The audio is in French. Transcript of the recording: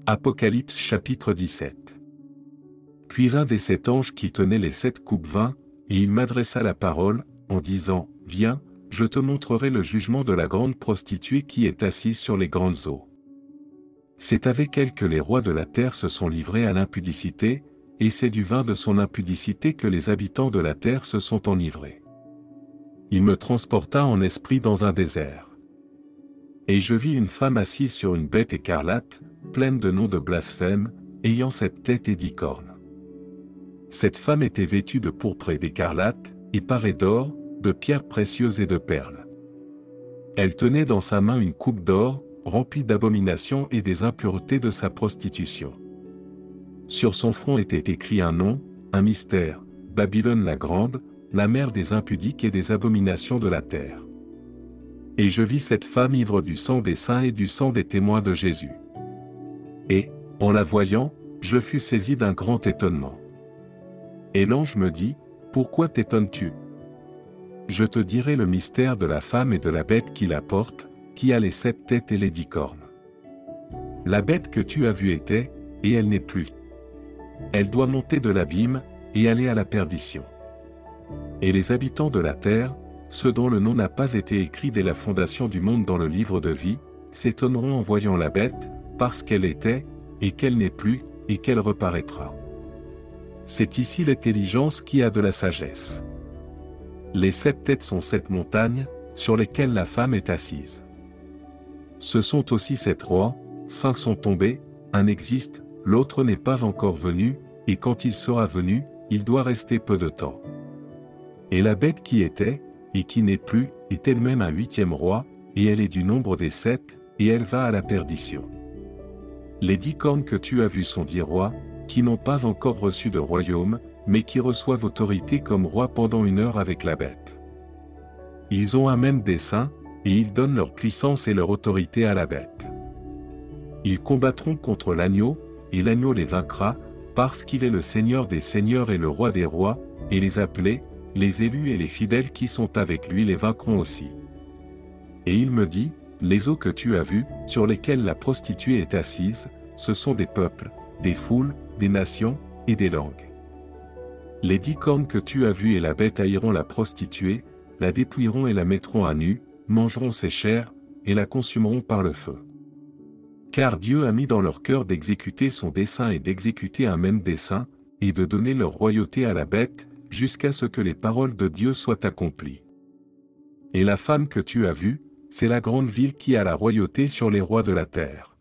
Apocalypse chapitre 17. Puis un des 7 anges qui tenait les 7 coupes vint, et il m'adressa la parole, en disant, « Viens, je te montrerai le jugement de la grande prostituée qui est assise sur les grandes eaux. C'est avec elle que les rois de la terre se sont livrés à l'impudicité, et c'est du vin de son impudicité que les habitants de la terre se sont enivrés. » Il me transporta en esprit dans un désert. Et je vis une femme assise sur une bête écarlate, pleine de noms de blasphème, ayant 7 têtes et 10 cornes. Cette femme était vêtue de pourpre et d'écarlate, et parée d'or, de pierres précieuses et de perles. Elle tenait dans sa main une coupe d'or, remplie d'abominations et des impuretés de sa prostitution. Sur son front était écrit un nom, un mystère, Babylone la grande, la mère des impudiques et des abominations de la terre. Et je vis cette femme ivre du sang des saints et du sang des témoins de Jésus. Et, en la voyant, je fus saisi d'un grand étonnement. Et l'ange me dit, « Pourquoi t'étonnes-tu ? Je te dirai le mystère de la femme et de la bête qui la porte, qui a les 7 têtes et les 10 cornes. La bête que tu as vue était, et elle n'est plus. Elle doit monter de l'abîme, et aller à la perdition. Et les habitants de la terre, ceux dont le nom n'a pas été écrit dès la fondation du monde dans le livre de vie, s'étonneront en voyant la bête, parce qu'elle était, et qu'elle n'est plus, et qu'elle reparaîtra. C'est ici l'intelligence qui a de la sagesse. Les 7 têtes sont 7 montagnes, sur lesquelles la femme est assise. Ce sont aussi 7 rois, 5 sont tombés, un existe, l'autre n'est pas encore venu, et quand il sera venu, il doit rester peu de temps. Et la bête qui était, et qui n'est plus, est elle-même un 8e roi, et elle est du nombre des 7, et elle va à la perdition. Les 10 cornes que tu as vues sont 10 rois, qui n'ont pas encore reçu de royaume, mais qui reçoivent autorité comme rois pendant 1 heure avec la bête. Ils ont un même dessein, et ils donnent leur puissance et leur autorité à la bête. Ils combattront contre l'agneau, et l'agneau les vaincra, parce qu'il est le Seigneur des seigneurs et le Roi des rois, et les appelés, les élus et les fidèles qui sont avec lui les vaincront aussi. Et il me dit, les eaux que tu as vues, sur lesquelles la prostituée est assise, ce sont des peuples, des foules, des nations, et des langues. Les 10 cornes que tu as vues et la bête haïront la prostituée, la dépouilleront et la mettront à nu, mangeront ses chairs, et la consumeront par le feu. Car Dieu a mis dans leur cœur d'exécuter son dessein et d'exécuter un même dessein, et de donner leur royauté à la bête, jusqu'à ce que les paroles de Dieu soient accomplies. Et la femme que tu as vue, c'est la grande ville qui a la royauté sur les rois de la terre.